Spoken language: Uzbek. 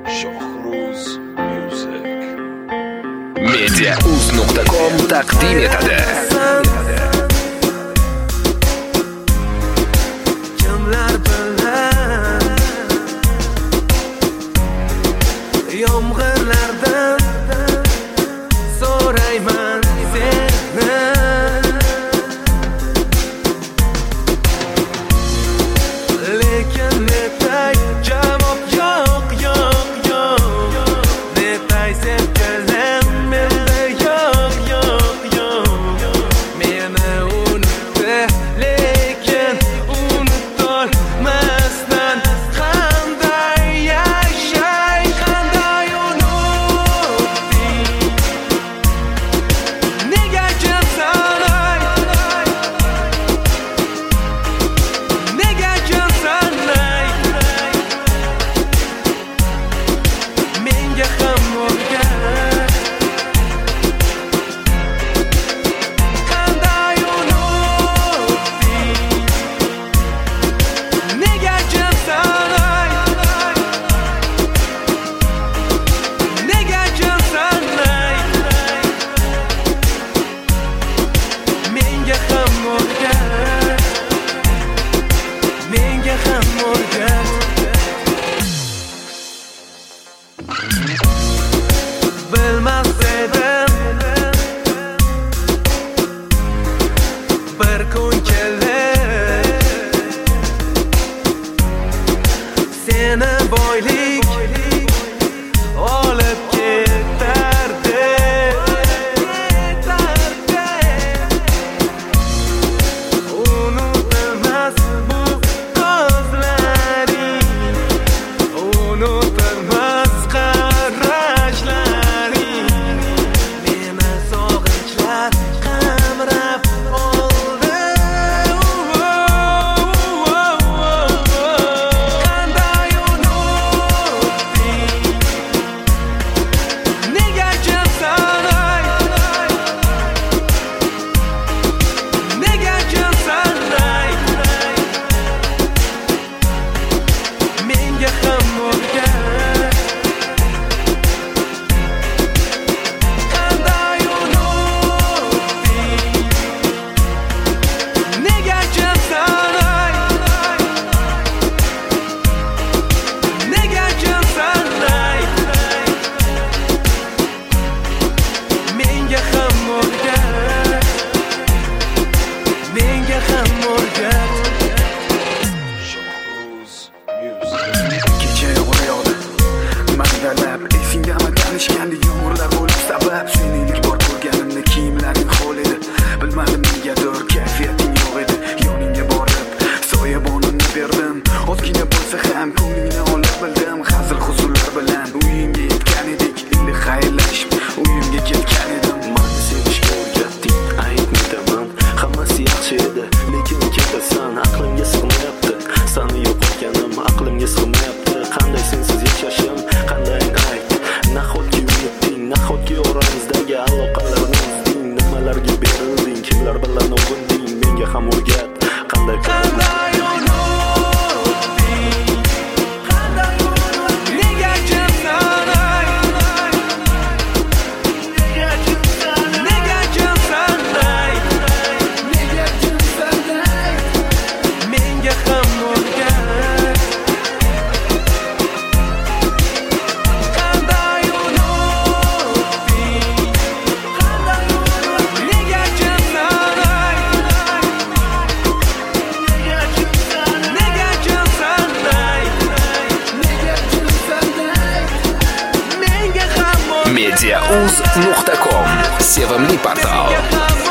Mediauz.com taqdim etadi. Kimlar bilan yomg'irlardan so'rayman seni, lekin netay javob yo'q, yo'q, yo'q. Netay sevgilim menda yo'q, yo'q, yo'q. Meni unutdi, lekin unutolmasdan qanday yashay, qanday unutding? Nega jimsan ay? Nega jimsan ay? Menga ham o'rgat, qanday unutding? Nega jimsan ay? Nega jimsan ay? Menga ham o'rgat, menga ham o'rgat. Bilmas edim bir kun kelar seni boylik olib ketardi. Unutilmas bu ko'zlaring, unutilmas qarashlaring, meni sog'inchlar qamrab oldi. Qanday unutding? Nega jimsan ay? Nega jimsan ay? Menga ham o'rgat, qanday unutding? Nega jimsan ay? Nega jimsan ay? Menga ham o'rgat, menga ham o'rgat. Kecha yomg'ir yog'di, mag'dalab esingdami tanishgandek yomg'irlar bo'lib sabab. Seni ilk bor ko'rganimda kiyimlaring ho'l edi, bilmadim negadir kayfiyating yo'q edi. Yoningga borib soyabonimni berdim, ozgina bo'lsa ham ko'nglingni olib bildim. Hazil huzurlar bilan uyingga yetgan edik, endi xayrlashib uyimga ketgan edim. Mani sevishga o'rgatding, aytmayman, hammasi yaxshi edi, lekin ketasan, aqlimga sig'mayapti. Sani yo'qotganim aqlimga sig'mayapti. Qanday sensiz yashashim, qanday ayt? Nahotki unutding, nahotki oramizdagi aloqalarni uzding? Nimalarga berilding, kimlar bilan o'g'inding? Menga ham o'rgat, qanday Qanday unutding? Qanday unutding? Nega jimsan ay? Nega jimsan ay? Nega jimsan ay? Nega jimsan ay? Menga ham o'rgat, qanday unutding? Qanday unutding? Nega jimsan ay? Nega jimsan ay? Nega jimsan ay? Nega jimsan ay? Menga ham o'rgat, Mediauz.com sevimli portal. menga ham